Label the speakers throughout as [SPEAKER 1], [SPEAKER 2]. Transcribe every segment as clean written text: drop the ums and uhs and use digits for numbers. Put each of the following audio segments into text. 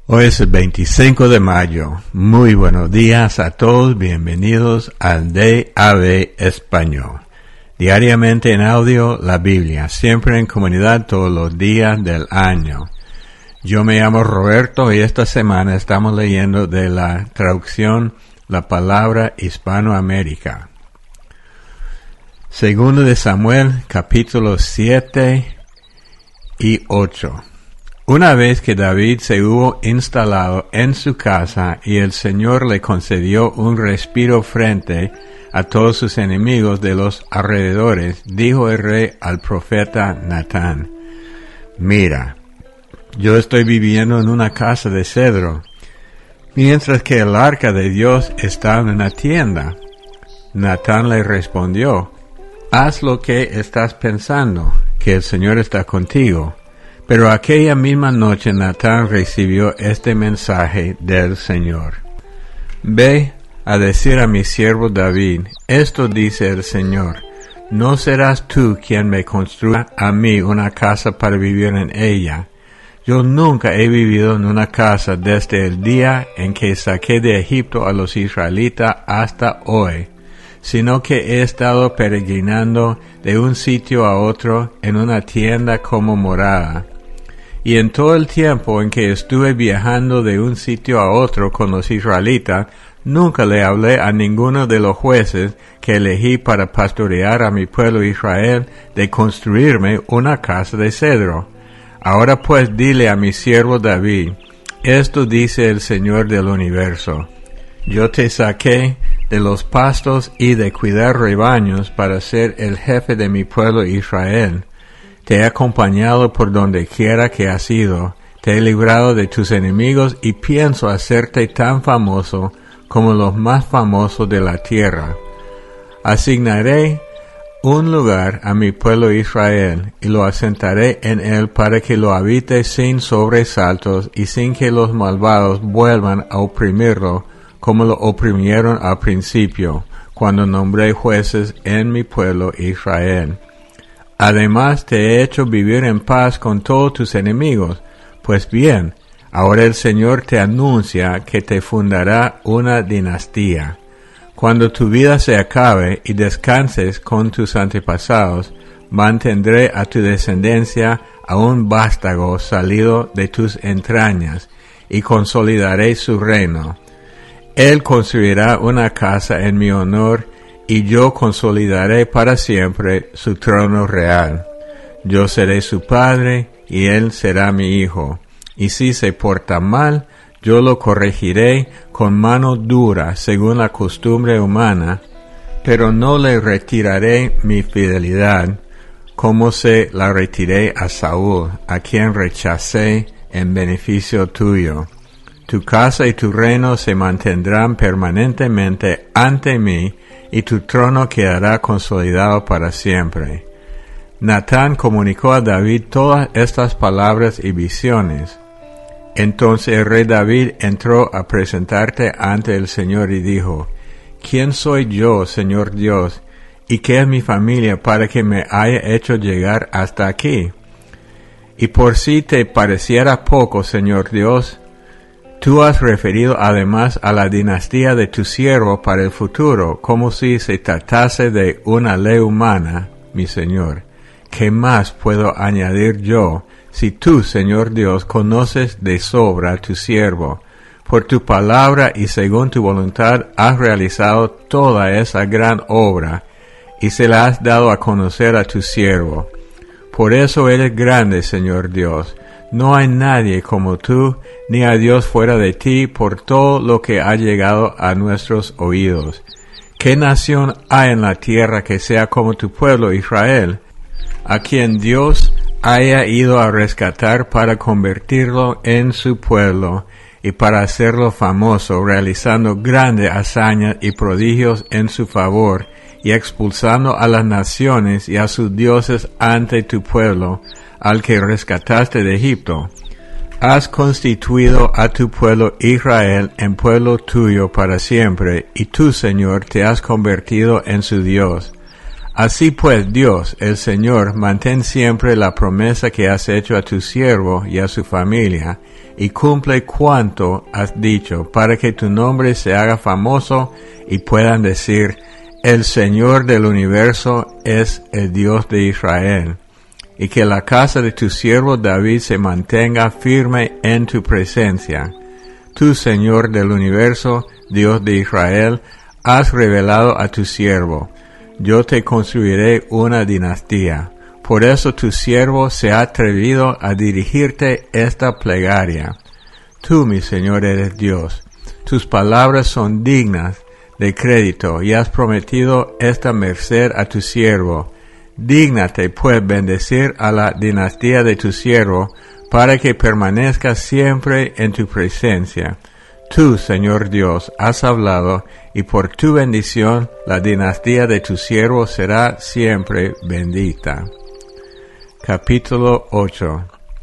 [SPEAKER 1] Hoy es el 25 de mayo. Muy buenos días a todos. Bienvenidos al DAB Español. Diariamente en audio, la Biblia. Siempre en comunidad todos los días del año. Yo me llamo Roberto y esta semana estamos leyendo de la traducción La Palabra Hispanoamérica. Segundo de Samuel, capítulos 7 y 8. Una vez que David se hubo instalado en su casa y el Señor le concedió un respiro frente a todos sus enemigos de los alrededores, dijo el rey al profeta Natán: Mira, yo estoy viviendo en una casa de cedro, mientras que el arca de Dios está en una tienda. Natán le respondió: Haz lo que estás pensando, que el Señor está contigo. Pero aquella misma noche Natán recibió este mensaje del Señor: Ve a decir a mi siervo David, esto dice el Señor: no serás tú quien me construya a mí una casa para vivir en ella. Yo nunca he vivido en una casa desde el día en que saqué de Egipto a los israelitas hasta hoy, sino que he estado peregrinando de un sitio a otro en una tienda como morada. Y en todo el tiempo en que estuve viajando de un sitio a otro con los israelitas, nunca le hablé a ninguno de los jueces que elegí para pastorear a mi pueblo Israel de construirme una casa de cedro. Ahora pues dile a mi siervo David, esto dice el Señor del universo: yo te saqué de los pastos y de cuidar rebaños para ser el jefe de mi pueblo Israel. Te he acompañado por donde quiera que has ido, te he librado de tus enemigos y pienso hacerte tan famoso como los más famosos de la tierra. Asignaré un lugar a mi pueblo Israel y lo asentaré en él para que lo habite sin sobresaltos y sin que los malvados vuelvan a oprimirlo como lo oprimieron al principio, cuando nombré jueces en mi pueblo Israel. Además te he hecho vivir en paz con todos tus enemigos. Pues bien, ahora el Señor te anuncia que te fundará una dinastía. Cuando tu vida se acabe y descanses con tus antepasados, mantendré a tu descendencia a un vástago salido de tus entrañas, y consolidaré su reino. Él construirá una casa en mi honor, y yo consolidaré para siempre su trono real. Yo seré su padre, y él será mi hijo. Y si se porta mal, yo lo corregiré con mano dura según la costumbre humana, pero no le retiraré mi fidelidad, como se la retiré a Saúl, a quien rechacé en beneficio tuyo. Tu casa y tu reino se mantendrán permanentemente ante mí, y tu trono quedará consolidado para siempre. Natán comunicó a David todas estas palabras y visiones. Entonces el rey David entró a presentarte ante el Señor y dijo: ¿Quién soy yo, Señor Dios, y qué es mi familia para que me haya hecho llegar hasta aquí? Y por si te pareciera poco, Señor Dios, tú has referido además a la dinastía de tu siervo para el futuro, como si se tratase de una ley humana, mi Señor. ¿Qué más puedo añadir yo, si tú, Señor Dios, conoces de sobra a tu siervo? Por tu palabra y según tu voluntad has realizado toda esa gran obra, y se la has dado a conocer a tu siervo. Por eso eres grande, Señor Dios. No hay nadie como tú, ni hay Dios fuera de ti, por todo lo que ha llegado a nuestros oídos. ¿Qué nación hay en la tierra que sea como tu pueblo Israel, a quien Dios haya ido a rescatar para convertirlo en su pueblo y para hacerlo famoso, realizando grandes hazañas y prodigios en su favor, y expulsando a las naciones y a sus dioses ante tu pueblo, al que rescataste de Egipto? Has constituido a tu pueblo Israel en pueblo tuyo para siempre, y tú, Señor, te has convertido en su Dios. Así pues, Dios, el Señor, mantén siempre la promesa que has hecho a tu siervo y a su familia, y cumple cuanto has dicho, para que tu nombre se haga famoso y puedan decir, el Señor del universo es el Dios de Israel. Y que la casa de tu siervo David se mantenga firme en tu presencia. Tú, Señor del universo, Dios de Israel, has revelado a tu siervo. Yo te construiré una dinastía. Por eso tu siervo se ha atrevido a dirigirte esta plegaria. Tú, mi Señor, eres Dios. Tus palabras son dignas de crédito y has prometido esta merced a tu siervo. Dígnate, pues, bendecir a la dinastía de tu siervo, para que permanezca siempre en tu presencia. Tú, Señor Dios, has hablado, y por tu bendición la dinastía de tu siervo será siempre bendita. Capítulo 8.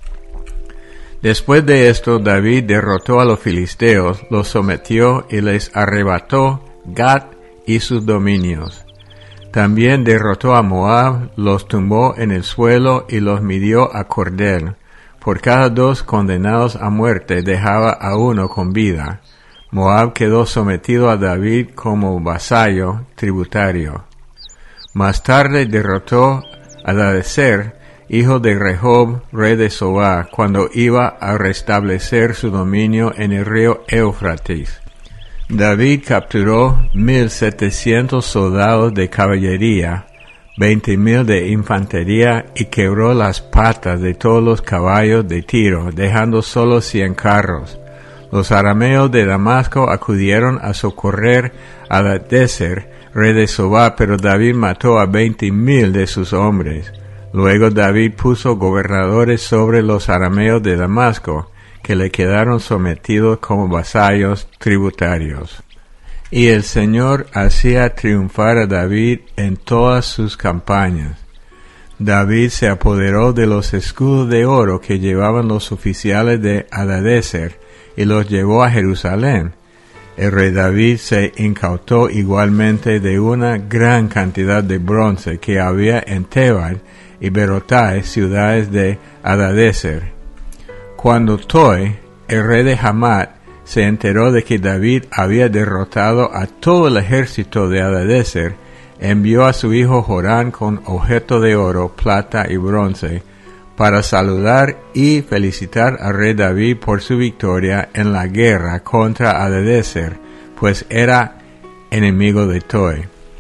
[SPEAKER 1] Después de esto, David derrotó a los filisteos, los sometió y les arrebató Gat y sus dominios. También derrotó a Moab, los tumbó en el suelo y los midió a cordel. Por cada 2 condenados a muerte dejaba a uno con vida. Moab quedó sometido a David como vasallo tributario. Más tarde derrotó a Hadadezer, hijo de Rehob, rey de Sobá, cuando iba a restablecer su dominio en el río Éufrates. David capturó 1,700 soldados de caballería, 20,000 de infantería y quebró las patas de todos los caballos de Tiro, dejando solo 100 carros. Los arameos de Damasco acudieron a socorrer a Hadadezer, rey de Sobá, pero David mató a 20,000 de sus hombres. Luego David puso gobernadores sobre los arameos de Damasco, que le quedaron sometidos como vasallos tributarios. Y el Señor hacía triunfar a David en todas sus campañas. David se apoderó de los escudos de oro que llevaban los oficiales de Hadadezer y los llevó a Jerusalén. El rey David se incautó igualmente de una gran cantidad de bronce que había en Tebal y Berotai, ciudades de Hadadezer. Cuando Toi, el rey de Hamat, se enteró de que David había derrotado a todo el ejército de Hadadezer, envió a su hijo Joram con objeto de oro, plata y bronce, para saludar y felicitar al rey David por su victoria en la guerra contra Hadadezer, pues era enemigo de Toi.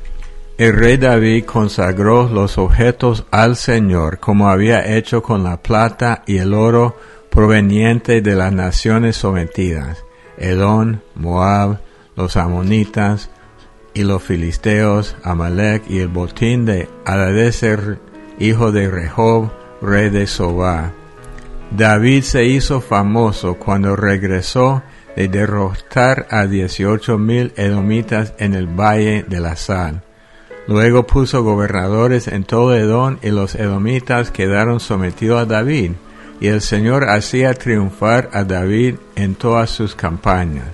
[SPEAKER 1] El rey David consagró los objetos al Señor, como había hecho con la plata y el oro proveniente de las naciones sometidas, Edom, Moab, los amonitas y los filisteos, Amalek y el botín de Hadadezer, hijo de Rehob, rey de Sobá. David se hizo famoso cuando regresó de derrotar a 18,000 edomitas en el valle de la Sal. Luego puso gobernadores en todo Edom y los edomitas quedaron sometidos a David. Y el Señor hacía triunfar a David en todas sus campañas.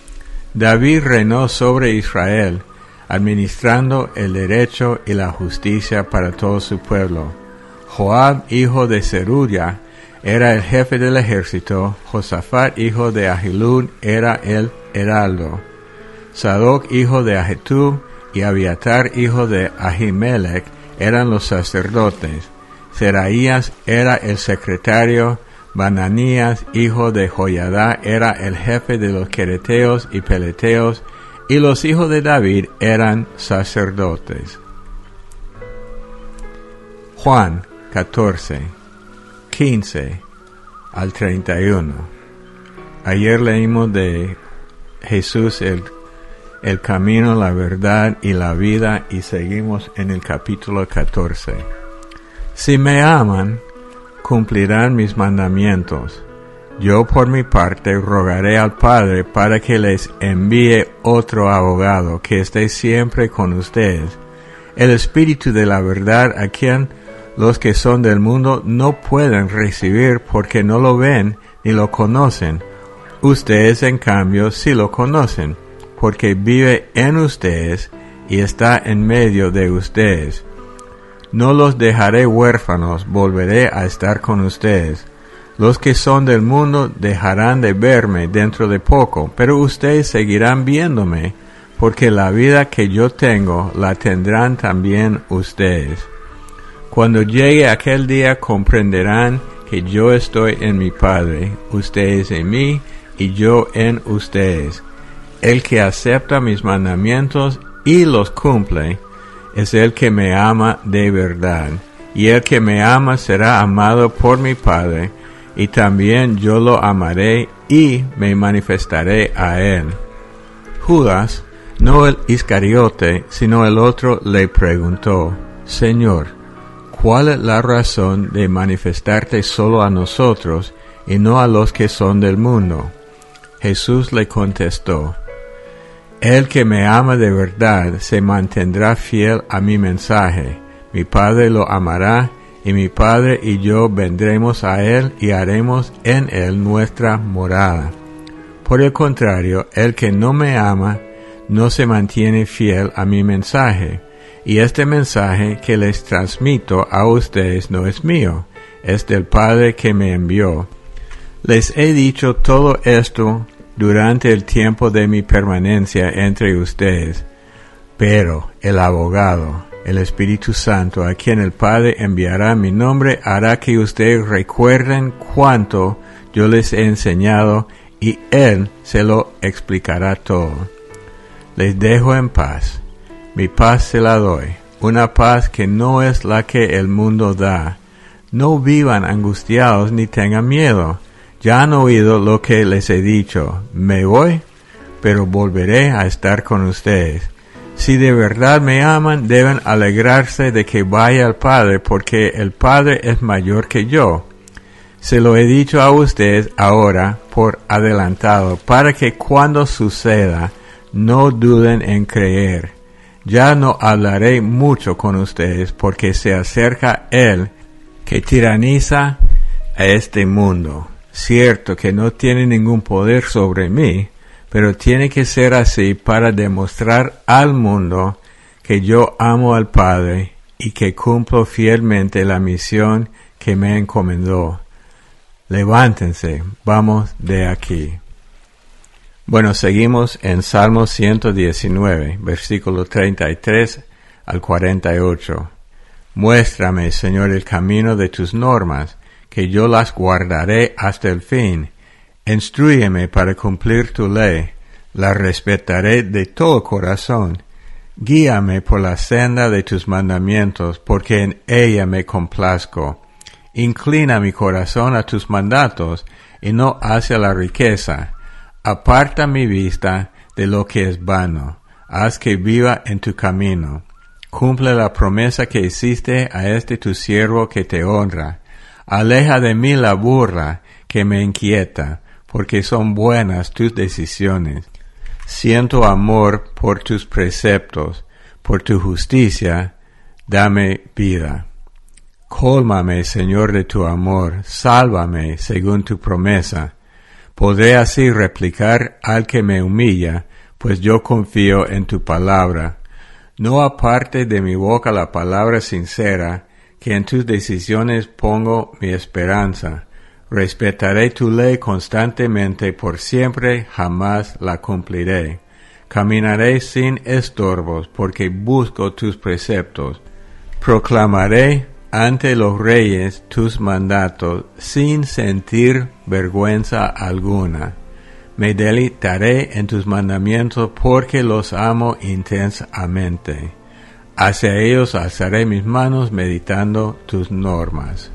[SPEAKER 1] David reinó sobre Israel, administrando el derecho y la justicia para todo su pueblo. Joab, hijo de Zeruya, era el jefe del ejército. Josafat, hijo de Ahilud, era el heraldo. Sadoc, hijo de Ahitub, y Abiatar, hijo de Ahimelech, eran los sacerdotes. Seraías era el secretario, Bananías, hijo de Joiada, era el jefe de los quereteos y peleteos, y los hijos de David eran sacerdotes. Juan 14, 15 al 31. Ayer leímos de Jesús el camino, la verdad y la vida, y seguimos en el capítulo 14. Si me aman, cumplirán mis mandamientos. Yo por mi parte rogaré al Padre para que les envíe otro abogado que esté siempre con ustedes, el Espíritu de la verdad, a quien los que son del mundo no pueden recibir porque no lo ven ni lo conocen. Ustedes en cambio sí lo conocen, porque vive en ustedes y está en medio de ustedes. No los dejaré huérfanos, volveré a estar con ustedes. Los que son del mundo dejarán de verme dentro de poco, pero ustedes seguirán viéndome, porque la vida que yo tengo la tendrán también ustedes. Cuando llegue aquel día comprenderán que yo estoy en mi Padre, ustedes en mí y yo en ustedes. El que acepta mis mandamientos y los cumple es el que me ama de verdad, y el que me ama será amado por mi Padre, y también yo lo amaré y me manifestaré a él. Judas, no el Iscariote, sino el otro, le preguntó: Señor, ¿cuál es la razón de manifestarte solo a nosotros y no a los que son del mundo? Jesús le contestó: El que me ama de verdad se mantendrá fiel a mi mensaje. Mi Padre lo amará, y mi Padre y yo vendremos a él y haremos en él nuestra morada. Por el contrario, el que no me ama no se mantiene fiel a mi mensaje, y este mensaje que les transmito a ustedes no es mío, es del Padre que me envió. Les he dicho todo esto durante el tiempo de mi permanencia entre ustedes, pero el abogado, el Espíritu Santo, a quien el Padre enviará en mi nombre, hará que ustedes recuerden cuánto yo les he enseñado, y Él se lo explicará todo. Les dejo en paz, mi paz se la doy, una paz que no es la que el mundo da. No vivan angustiados ni tengan miedo. Ya han oído lo que les he dicho. Me voy, pero volveré a estar con ustedes. Si de verdad me aman, deben alegrarse de que vaya al Padre, porque el Padre es mayor que yo. Se lo he dicho a ustedes ahora por adelantado, para que cuando suceda, no duden en creer. Ya no hablaré mucho con ustedes, porque se acerca Él que tiraniza a este mundo. Cierto que no tiene ningún poder sobre mí, pero tiene que ser así para demostrar al mundo que yo amo al Padre y que cumplo fielmente la misión que me encomendó. Levántense, vamos de aquí. Bueno, seguimos en Salmo 119, versículo 33 al 48. Muéstrame, Señor, el camino de tus normas, que yo las guardaré hasta el fin. Instrúyeme para cumplir tu ley, la respetaré de todo corazón. Guíame por la senda de tus mandamientos, porque en ella me complazco. Inclina mi corazón a tus mandatos, y no hacia la riqueza. Aparta mi vista de lo que es vano. Haz que viva en tu camino. Cumple la promesa que hiciste a este tu siervo que te honra. Aleja de mí la burla que me inquieta, porque son buenas tus decisiones. Siento amor por tus preceptos, por tu justicia, dame vida. Cólmame, Señor, de tu amor, sálvame según tu promesa. Podré así replicar al que me humilla, pues yo confío en tu palabra. No aparte de mi boca la palabra sincera, que en tus decisiones pongo mi esperanza. Respetaré tu ley constantemente, por siempre jamás la cumpliré. Caminaré sin estorbos, porque busco tus preceptos. Proclamaré ante los reyes tus mandatos, sin sentir vergüenza alguna. Me deleitaré en tus mandamientos, porque los amo intensamente. Hacia ellos alzaré mis manos meditando tus normas.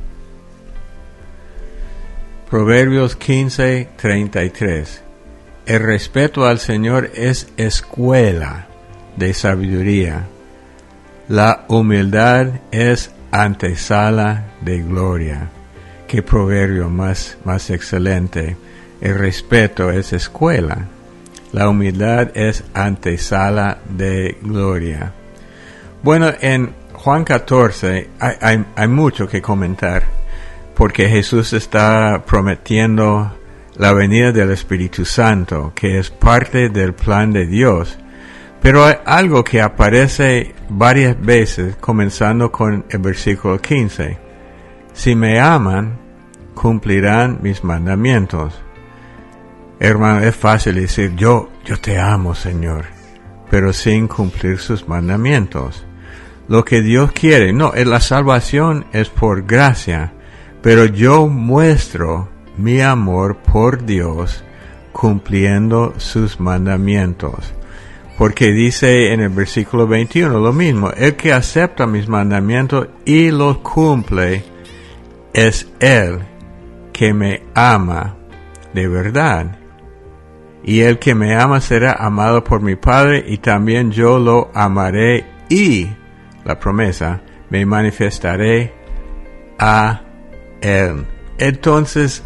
[SPEAKER 1] Proverbios 15:33. El respeto al Señor es escuela de sabiduría. La humildad es antesala de gloria. Qué proverbio más excelente. El respeto es escuela. La humildad es antesala de gloria. Bueno, en Juan 14 hay mucho que comentar, porque Jesús está prometiendo la venida del Espíritu Santo, que es parte del plan de Dios. Pero hay algo que aparece varias veces, comenzando con el versículo 15. Si me aman, cumplirán mis mandamientos. Hermano, es fácil decir, yo te amo, Señor, pero sin cumplir sus mandamientos. Lo que Dios quiere, la salvación es por gracia, pero yo muestro mi amor por Dios cumpliendo sus mandamientos. Porque dice en el versículo 21 lo mismo, el que acepta mis mandamientos y los cumple, es él que me ama de verdad. Y el que me ama será amado por mi Padre, y también yo lo amaré, y, la promesa, me manifestaré a él. Entonces,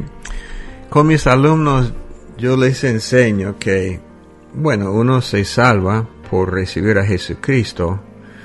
[SPEAKER 1] con mis alumnos, yo les enseño que, uno se salva por recibir a Jesucristo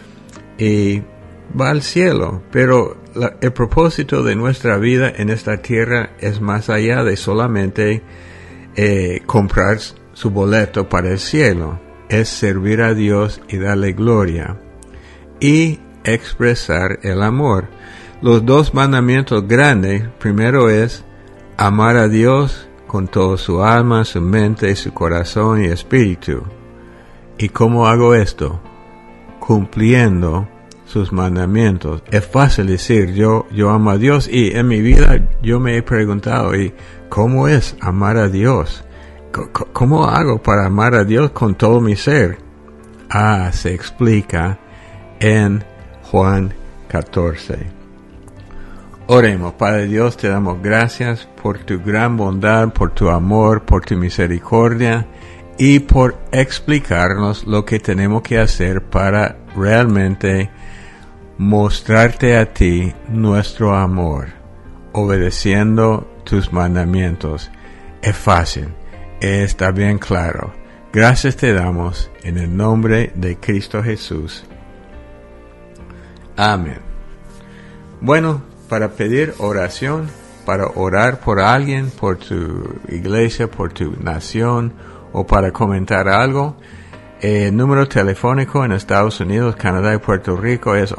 [SPEAKER 1] y va al cielo, pero el propósito de nuestra vida en esta tierra es más allá de solamente comprar su boleto para el cielo. Es servir a Dios y darle gloria y expresar el amor. Los dos mandamientos grandes, primero es amar a Dios con toda su alma, su mente, su corazón y espíritu. ¿Y cómo hago esto? Cumpliendo sus mandamientos. Es fácil decir yo amo a Dios, y en mi vida yo me he preguntado, ¿y cómo es amar a Dios? ¿Cómo hago para amar a Dios con todo mi ser? Se explica en Juan 14. Oremos. Padre Dios, te damos gracias por tu gran bondad, por tu amor, por tu misericordia y por explicarnos lo que tenemos que hacer para realmente mostrarte a ti nuestro amor, obedeciendo tus mandamientos. Es fácil, está bien claro. Gracias te damos en el nombre de Cristo Jesús. Amén. Para pedir oración, para orar por alguien, por tu iglesia, por tu nación, o para comentar algo, el número telefónico en Estados Unidos, Canadá y Puerto Rico es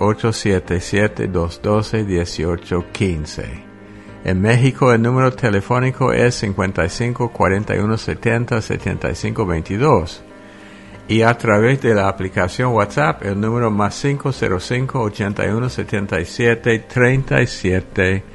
[SPEAKER 1] 877-212-1815. En México el número telefónico es 55 41 70 75 22. Y a través de la aplicación WhatsApp, el número más 505 81 77 37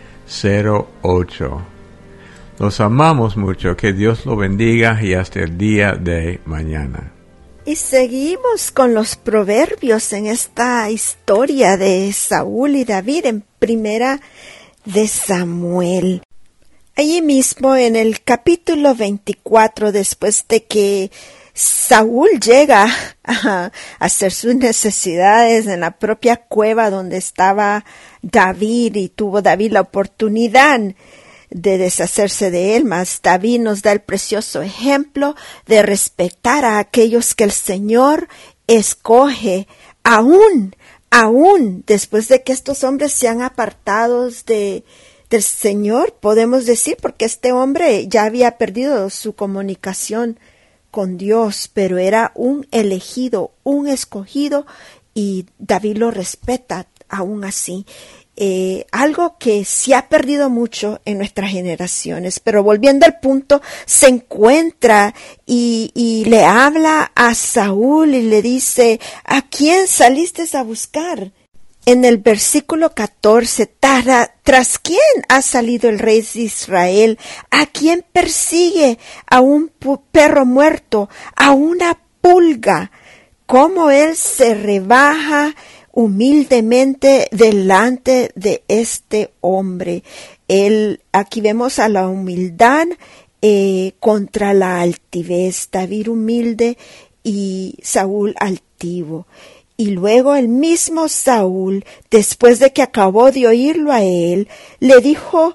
[SPEAKER 1] 08. Los amamos mucho, que Dios lo bendiga y hasta el día de mañana.
[SPEAKER 2] Y seguimos con los proverbios en esta historia de Saúl y David en Primera de Samuel. Allí mismo en el capítulo 24, después de que Saúl llega a hacer sus necesidades en la propia cueva donde estaba David, y tuvo David la oportunidad de deshacerse de él, mas David nos da el precioso ejemplo de respetar a aquellos que el Señor escoge, aún después de que estos hombres se han apartado del Señor, podemos decir, porque este hombre ya había perdido su comunicación con Dios, pero era un elegido, un escogido, y David lo respeta aún así. Algo que se ha perdido mucho en nuestras generaciones, pero volviendo al punto, se encuentra y le habla a Saúl y le dice: ¿a quién saliste a buscar? En el versículo 14, ¿tras quién ha salido el rey de Israel? ¿A quién persigue? ¿A un perro muerto? ¿A una pulga? ¿Cómo él se rebaja humildemente delante de este hombre? Aquí vemos a la humildad contra la altivez. David humilde y Saúl altivo. Y luego el mismo Saúl, después de que acabó de oírlo a él, le dijo: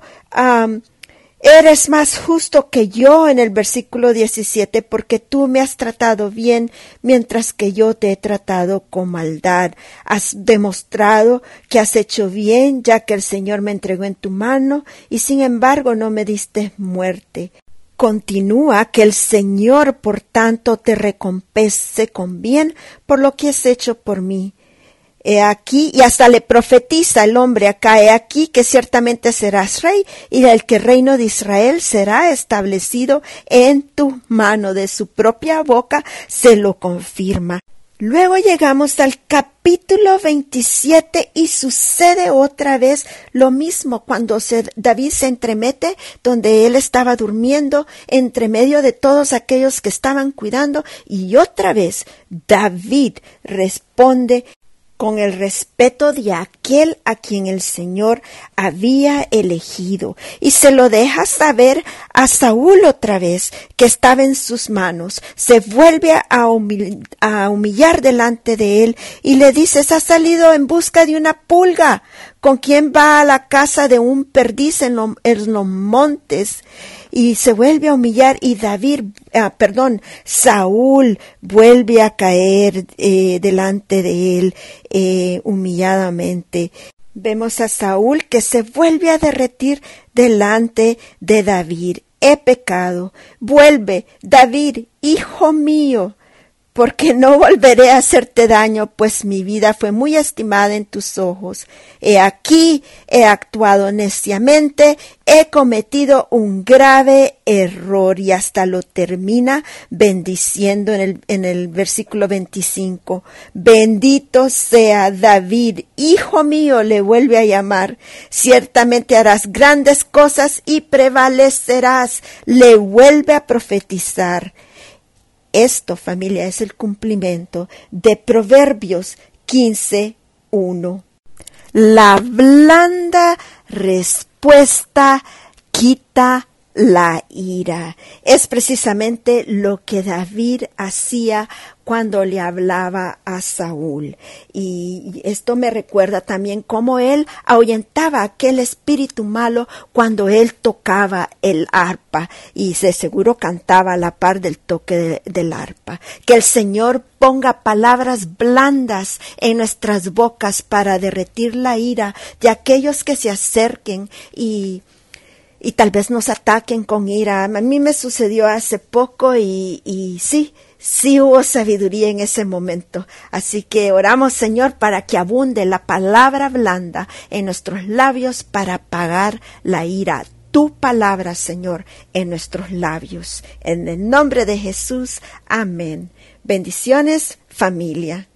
[SPEAKER 2] eres más justo que yo, en el versículo 17, porque tú me has tratado bien, mientras que yo te he tratado con maldad. Has demostrado que has hecho bien, ya que el Señor me entregó en tu mano, y sin embargo no me diste muerte. Continúa: que el Señor, por tanto, te recompense con bien por lo que has hecho por mí. He aquí, y hasta le profetiza el hombre acá, he aquí que ciertamente serás rey, y el que reino de Israel será establecido en tu mano, de su propia boca se lo confirma. Luego llegamos al capítulo 27 y sucede otra vez lo mismo cuando David se entremete donde él estaba durmiendo entre medio de todos aquellos que estaban cuidando, y otra vez David responde con el respeto de aquel a quien el Señor había elegido, y se lo deja saber a Saúl otra vez que estaba en sus manos. Se vuelve a humillar delante de él y le dice: has salido en busca de una pulga, ¿con quién va a la casa de un perdiz en los montes? Y se vuelve a humillar, y Saúl vuelve a caer delante de él humilladamente. Vemos a Saúl que se vuelve a derretir delante de David. He pecado. Vuelve, David, hijo mío, porque no volveré a hacerte daño, pues mi vida fue muy estimada en tus ojos. He aquí, he actuado neciamente, he cometido un grave error, y hasta lo termina bendiciendo en el versículo 25. Bendito sea David, hijo mío, le vuelve a llamar. Ciertamente harás grandes cosas y prevalecerás. Le vuelve a profetizar. Esto, familia, es el cumplimiento de Proverbios 15:1. La blanda respuesta quita la ira. Es precisamente lo que David hacía cuando le hablaba a Saúl. Y esto me recuerda también cómo él ahuyentaba aquel espíritu malo cuando él tocaba el arpa, y de seguro cantaba a la par del toque del arpa. Que el Señor ponga palabras blandas en nuestras bocas para derretir la ira de aquellos que se acerquen y tal vez nos ataquen con ira. A mí me sucedió hace poco y sí hubo sabiduría en ese momento. Así que oramos, Señor, para que abunde la palabra blanda en nuestros labios para apagar la ira. Tu palabra, Señor, en nuestros labios. En el nombre de Jesús, amén. Bendiciones, familia.